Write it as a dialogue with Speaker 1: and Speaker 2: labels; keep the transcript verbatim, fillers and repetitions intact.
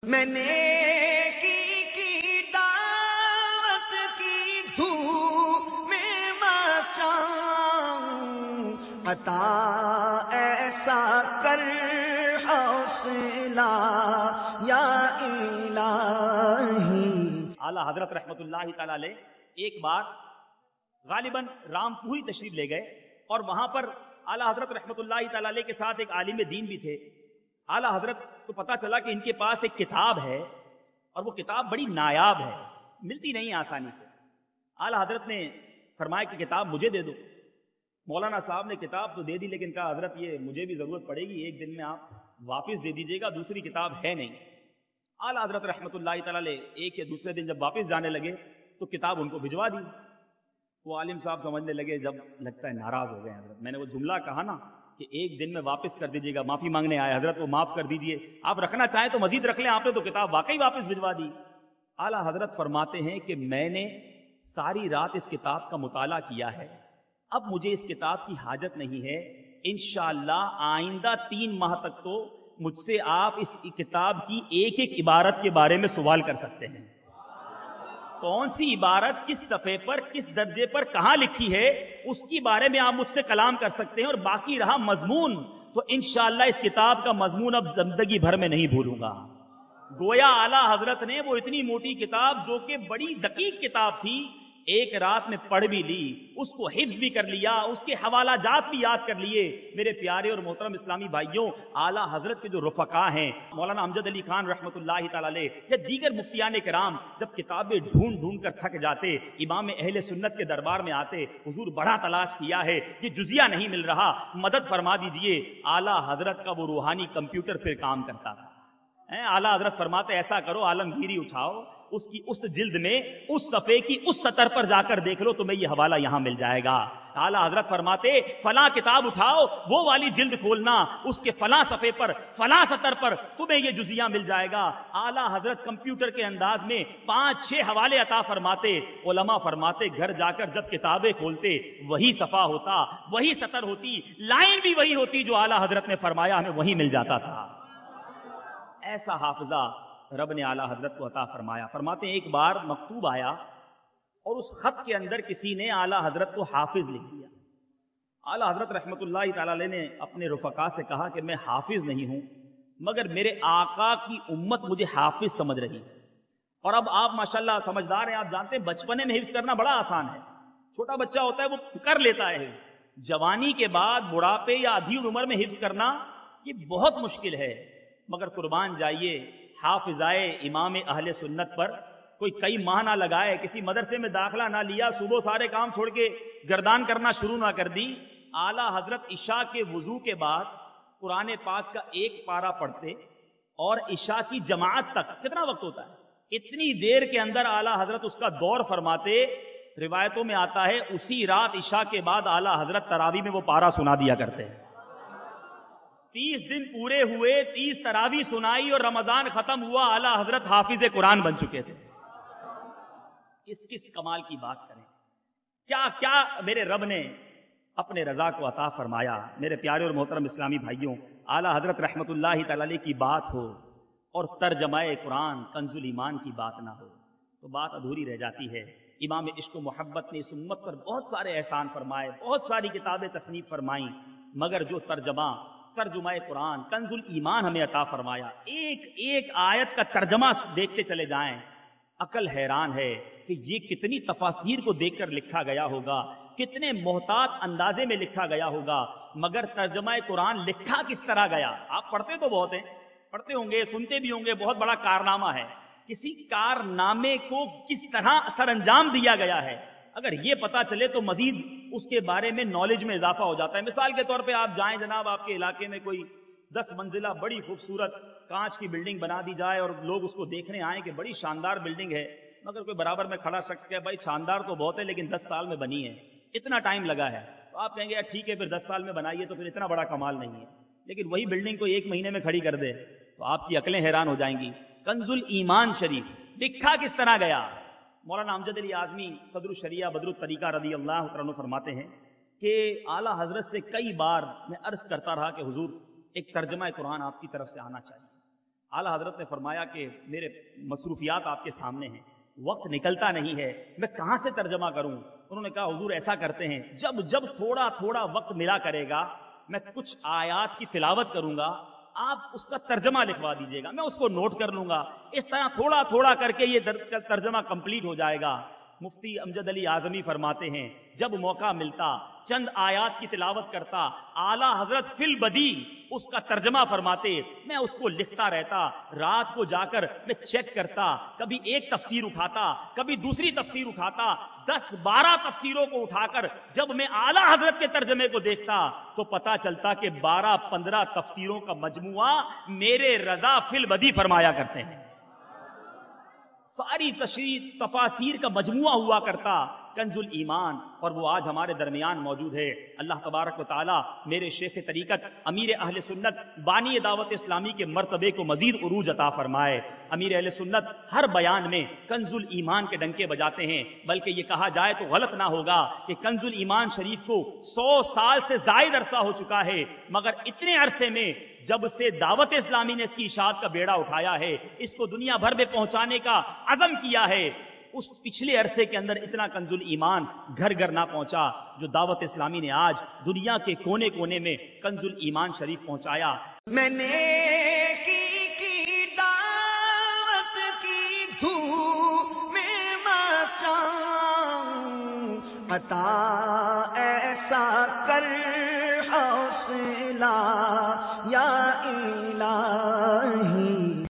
Speaker 1: میں نیکی کی دعوت کی دھوپ میں مچاؤں، عطا ایسا کر حوصلہ یا الہی۔
Speaker 2: اعلیٰ حضرت رحمت اللہ تعالی علیہ ایک بار غالباً رام پوری تشریف لے گئے، اور وہاں پر اعلیٰ حضرت رحمت اللہ تعالی علیہ کے ساتھ ایک عالم دین بھی تھے۔ اعلیٰ حضرت کو پتا چلا کہ ان کے پاس ایک کتاب ہے، اور وہ کتاب بڑی نایاب ہے، ملتی نہیں آسانی سے۔ اعلیٰ حضرت نے فرمایا کہ کتاب مجھے دے دو۔ مولانا صاحب نے کتاب تو دے دی، لیکن کہا حضرت یہ مجھے بھی ضرورت پڑے گی، ایک دن میں آپ واپس دے دیجیے گا، دوسری کتاب ہے نہیں۔ اعلیٰ حضرت رحمت اللہ تعالی علیہ ایک یا دوسرے دن جب واپس جانے لگے تو کتاب ان کو بھجوا دی۔ وہ عالم صاحب سمجھنے لگے جب لگتا ہے ناراض ہو گئے حضرت، میں نے وہ جملہ کہا نا کہ ایک دن میں واپس کر دیجیے گا، معافی مانگنے آئے حضرت وہ معاف کر دیجیے، آپ رکھنا چاہیں تو مزید رکھ لیں، آپ نے تو کتاب واقعی واپس بھجوا دی۔ اعلیٰ حضرت فرماتے ہیں کہ میں نے ساری رات اس کتاب کا مطالعہ کیا ہے، اب مجھے اس کتاب کی حاجت نہیں ہے، انشاءاللہ آئندہ تین ماہ تک تو مجھ سے آپ اس کتاب کی ایک ایک عبارت کے بارے میں سوال کر سکتے ہیں، کون سی عبارت کس صفحے پر کس درجے پر کہاں لکھی ہے اس کی بارے میں آپ مجھ سے کلام کر سکتے ہیں، اور باقی رہا مضمون تو انشاءاللہ اس کتاب کا مضمون اب زندگی بھر میں نہیں بھولوں گا۔ گویا اعلیٰ حضرت نے وہ اتنی موٹی کتاب جو کہ بڑی دقیق کتاب تھی ایک رات میں پڑھ بھی لی، اس کو حفظ بھی کر لیا، اس کے حوالہ جات بھی یاد کر لیے۔ میرے پیارے اور محترم اسلامی بھائیوں، اعلیٰ حضرت کے جو رفقا ہیں مولانا امجد علی خان رحمۃ اللہ تعالی علیہ یا دیگر مفتیان کرام جب کتابیں ڈھونڈ ڈھونڈ کر تھک جاتے امام اہل سنت کے دربار میں آتے، حضور بڑا تلاش کیا ہے، یہ جزیہ نہیں مل رہا، مدد فرما دیجئے۔ اعلیٰ حضرت کا وہ روحانی کمپیوٹر پھر کام کرتا تھا۔ اعلیٰ حضرت فرماتے ایسا کرو عالمگیری اٹھاؤ، اس کی اس جلد میں اس صفحے کی اس سطر پر جا کر دیکھ لو، تمہیں یہ حوالہ یہاں مل جائے گا۔ اعلیٰ حضرت فرماتے فلاں کتاب اٹھاؤ، وہ والی جلد کھولنا، اس کے فلاں صفحے پر فلاں سطر پر تمہیں یہ جزیہ مل جائے گا۔ اعلیٰ حضرت کمپیوٹر کے انداز میں پانچ چھ حوالے عطا فرماتے۔ علماء فرماتے گھر جا کر جب کتابیں کھولتے وہی صفحہ ہوتا، وہی سطر ہوتی، لائن بھی وہی ہوتی جو اعلیٰ حضرت نے فرمایا، ہمیں وہی مل جاتا تھا۔ ایسا حافظہ رب نے اعلیٰ حضرت کو عطا فرمایا۔ فرماتے ہیں ایک بار مکتوب آیا اور اس خط کے اندر کسی نے اعلیٰ حضرت کو حافظ لکھ دیا۔ اعلیٰ حضرت رحمت اللہ تعالی علیہ نے اپنے رفقا سے کہا کہ میں حافظ نہیں ہوں، مگر میرے آقا کی امت مجھے حافظ سمجھ رہی ہے۔ اور اب آپ ماشاءاللہ سمجھدار ہیں، آپ جانتے ہیں بچپنے میں حفظ کرنا بڑا آسان ہے، چھوٹا بچہ ہوتا ہے وہ کر لیتا ہے حفظ، جوانی کے بعد بڑھاپے یا ادھیڑ عمر میں حفظ کرنا یہ بہت مشکل ہے۔ مگر قربان جائیے حافظائے امام اہل سنت پر کوئی کئی ماہ نہ لگائے، کسی مدرسے میں داخلہ نہ لیا، صبح سارے کام چھوڑ کے گردان کرنا شروع نہ کر دی، اعلیٰ حضرت عشاء کے وضو کے بعد قرآن پاک کا ایک پارہ پڑھتے اور عشاء کی جماعت تک کتنا وقت ہوتا ہے، اتنی دیر کے اندر اعلیٰ حضرت اس کا دور فرماتے۔ روایتوں میں آتا ہے اسی رات عشاء کے بعد اعلیٰ حضرت تراویح میں وہ پارہ سنا دیا کرتے ہیں۔ تیس دن پورے ہوئے، تیس تراویح سنائی اور رمضان ختم ہوا، اعلیٰ حضرت حافظ قرآن بن چکے تھے۔ کس کس کمال کی بات کریں، کیا کیا میرے رب نے اپنے رضا کو عطا فرمایا۔ میرے پیارے اور محترم اسلامی بھائیوں، اعلیٰ حضرت رحمت اللہ تعالی علیہ کی بات ہو اور ترجمہ قرآن کنز الایمان کی بات نہ ہو تو بات ادھوری رہ جاتی ہے۔ امام عشق و محبت نے اس امت پر بہت سارے احسان فرمائے، بہت ساری کتابیں تصنیف فرمائیں، مگر جو ترجمہ ترجمہ قرآن کنز الایمان ہمیں عطا فرمایا، ایک ایک آیت کا ترجمہ دیکھتے چلے جائیں، عقل حیران ہے کہ یہ کتنی تفاسیر کو دیکھ کر لکھا گیا ہوگا، کتنے محتاط اندازے میں لکھا گیا ہوگا، مگر ترجمہ قرآن لکھا کس طرح گیا۔ آپ پڑھتے تو بہت ہیں، پڑھتے ہوں گے، سنتے بھی ہوں گے، بہت بڑا کارنامہ ہے، کسی کارنامے کو کس طرح سر انجام دیا گیا ہے، اگر یہ پتا چلے تو مزید اس کے بارے میں نالج میں اضافہ ہو جاتا ہے۔ مثال کے طور پہ آپ جائیں جناب، آپ کے علاقے میں کوئی دس منزلہ بڑی خوبصورت کانچ کی بلڈنگ بنا دی جائے اور لوگ اس کو دیکھنے آئیں کہ بڑی شاندار بلڈنگ ہے، مگر کوئی برابر میں کھڑا شخص کہے بھائی شاندار تو بہت ہے لیکن دس سال میں بنی ہے، اتنا ٹائم لگا ہے، تو آپ کہیں گے یار ٹھیک ہے پھر دس سال میں بنائیے تو پھر اتنا بڑا کمال نہیں ہے، لیکن وہی بلڈنگ کو ایک مہینے میں کھڑی کر دے تو آپ کی عقلیں حیران ہو جائیں گی۔ کنز الایمان شریف لکھا کس طرح گیا؟ مولانا امجد علی اعظمی صدر الشریعہ بدر الطریقہ رضی اللہ عنہ فرماتے ہیں کہ اعلیٰ حضرت سے کئی بار میں عرض کرتا رہا کہ حضور ایک ترجمہ قرآن آپ کی طرف سے آنا چاہیے۔ اعلیٰ حضرت نے فرمایا کہ میرے مصروفیات آپ کے سامنے ہیں، وقت نکلتا نہیں ہے، میں کہاں سے ترجمہ کروں؟ انہوں نے کہا حضور ایسا کرتے ہیں، جب جب تھوڑا تھوڑا وقت ملا کرے گا میں کچھ آیات کی تلاوت کروں گا، آپ اس کا ترجمہ لکھوا دیجئے گا، میں اس کو نوٹ کر لوں گا، اس طرح تھوڑا تھوڑا کر کے یہ ترجمہ کمپلیٹ ہو جائے گا۔ مفتی امجد علی اعظمی فرماتے ہیں جب موقع ملتا چند آیات کی تلاوت کرتا، اعلیٰ حضرت فی البدی اس کا ترجمہ فرماتے، میں اس کو لکھتا رہتا، رات کو جا کر میں چیک کرتا، کبھی ایک تفسیر اٹھاتا، کبھی دوسری تفسیر اٹھاتا، دس بارہ تفسیروں کو اٹھا کر جب میں اعلیٰ حضرت کے ترجمے کو دیکھتا تو پتا چلتا کہ بارہ پندرہ تفسیروں کا مجموعہ میرے رضا فی البدی فرمایا کرتے ہیں، ساری تشریح تفاسیر کا مجموعہ ہوا کرتا کنز الایمان، اور وہ آج ہمارے درمیان موجود ہے۔ اللہ تبارک و تعالی میرے شیخ طریقت امیر اہل سنت بانی دعوت اسلامی کے مرتبے کو مزید عروج عطا فرمائے۔ امیر اہل سنت ہر بیان میں کنز الایمان کے ڈنکے بجاتے ہیں، بلکہ یہ کہا جائے تو غلط نہ ہوگا کہ کنز الایمان شریف کو سو سال سے زائد عرصہ ہو چکا ہے، مگر اتنے عرصے میں جب سے دعوت اسلامی نے اس کی اشاعت کا بیڑا اٹھایا ہے، اس کو دنیا بھر میں پہنچانے کا عزم کیا ہے، اس پچھلے عرصے کے اندر اتنا کنز الایمان گھر گھر نہ پہنچا جو دعوت اسلامی نے آج دنیا کے کونے کونے میں کنز الایمان شریف پہنچایا۔
Speaker 1: میں نے کی کی دعوت کی دھوم میں مچاؤں، عطا ایسا کر حوصلہ یا الہی